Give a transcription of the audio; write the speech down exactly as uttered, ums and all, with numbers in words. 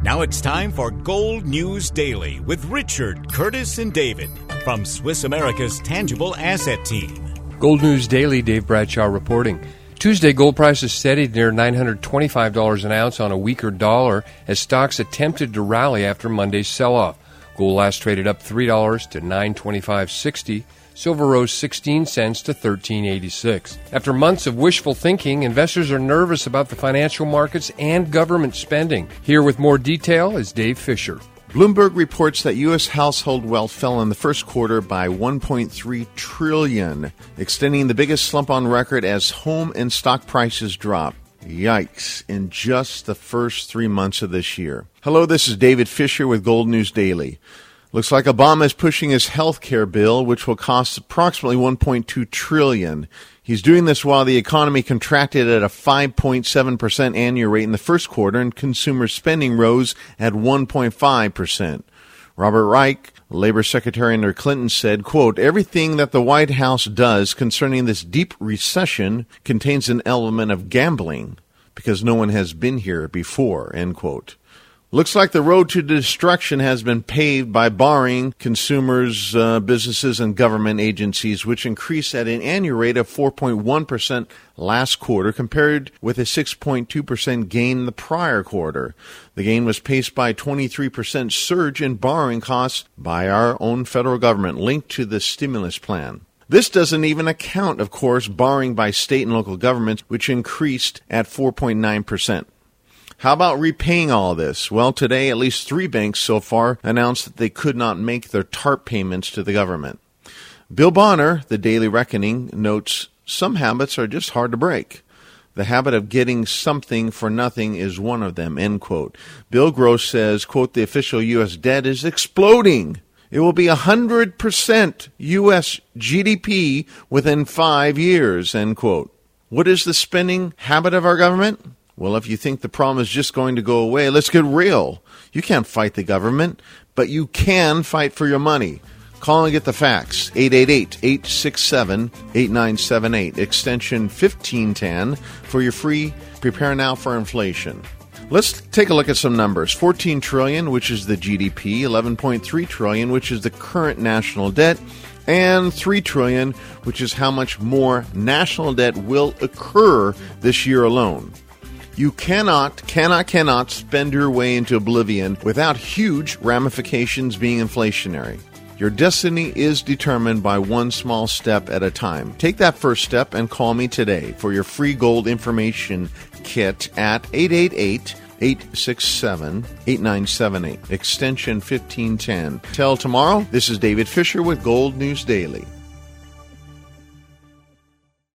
Now it's time for Gold News Daily with Richard, Curtis, and David from Swiss America's Tangible Asset Team. Gold News Daily, Dave Bradshaw reporting. Tuesday, gold prices steadied near nine hundred twenty-five dollars an ounce on a weaker dollar as stocks attempted to rally after Monday's sell-off. Gold last traded up three dollars to nine twenty-five sixty. Silver rose sixteen cents to thirteen eighty-six. After months of wishful thinking, investors are nervous about the financial markets and government spending. Here with more detail is Dave Fisher. Bloomberg reports that U S household wealth fell in the first quarter by one point three trillion dollars, extending the biggest slump on record as home and stock prices drop. Yikes, in just the first three months of this year. Hello, this is David Fisher with Gold News Daily. Looks like Obama is pushing his health care bill, which will cost approximately one point two trillion dollars. He's doing this while the economy contracted at a five point seven percent annual rate in the first quarter and consumer spending rose at one point five percent. Robert Reich, Labor Secretary under Clinton, said, quote, "Everything that the White House does concerning this deep recession contains an element of gambling because no one has been here before," end quote. Looks like the road to destruction has been paved by borrowing consumers, uh, businesses, and government agencies, which increased at an annual rate of four point one percent last quarter, compared with a six point two percent gain the prior quarter. The gain was paced by a twenty-three percent surge in borrowing costs by our own federal government, linked to the stimulus plan. This doesn't even account, of course, borrowing by state and local governments, which increased at four point nine percent. How about repaying all this? Well, today, at least three banks so far announced that they could not make their TARP payments to the government. Bill Bonner, the Daily Reckoning, notes some habits are just hard to break. The habit of getting something for nothing is one of them, end quote. Bill Gross says, quote, "The official U S debt is exploding. It will be one hundred percent U S G D P within five years, end quote. What is the spending habit of our government? Well, if you think the problem is just going to go away, let's get real. You can't fight the government, but you can fight for your money. Call and get the facts. eight eight eight, eight six seven, eight nine seven eight, extension fifteen ten for your free Prepare Now for Inflation. Let's take a look at some numbers. fourteen trillion dollars, which is the G D P, eleven point three trillion dollars, which is the current national debt, and three trillion dollars, which is how much more national debt will occur this year alone. You cannot, cannot, cannot spend your way into oblivion without huge ramifications being inflationary. Your destiny is determined by one small step at a time. Take that first step and call me today for your free gold information kit at eight eight eight, eight six seven, eight nine seven eight, extension fifteen ten. Till tomorrow, this is David Fisher with Gold News Daily.